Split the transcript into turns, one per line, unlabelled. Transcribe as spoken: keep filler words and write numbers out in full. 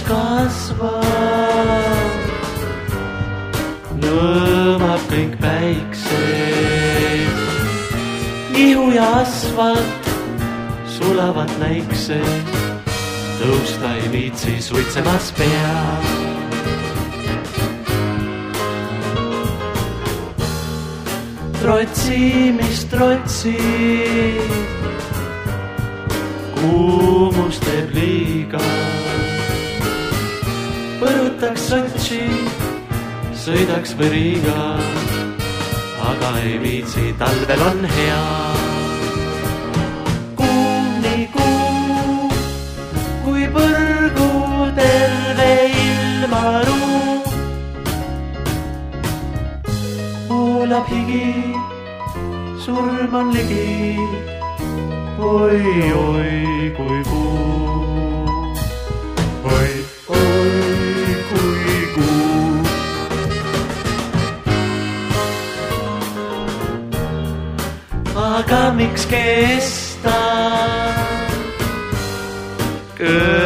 kasvab, lõõmab kõik päikseid. Nihu ja asfalt sulavad läiksed, tõusta ei viitsi suitsemas pea. Trotsi, mis trotsi, kuumus teeb liiga. Põrutaks Sotši, sõidaks või Riiga, aga ei viitsi, talvel on hea. Kuum nii kuum, kui põrgu terve ilmaruu. Voolab higi, surm on ligi, oi, oi, kui kuu. Oi, oi, kui kuu. Aga miks kesta?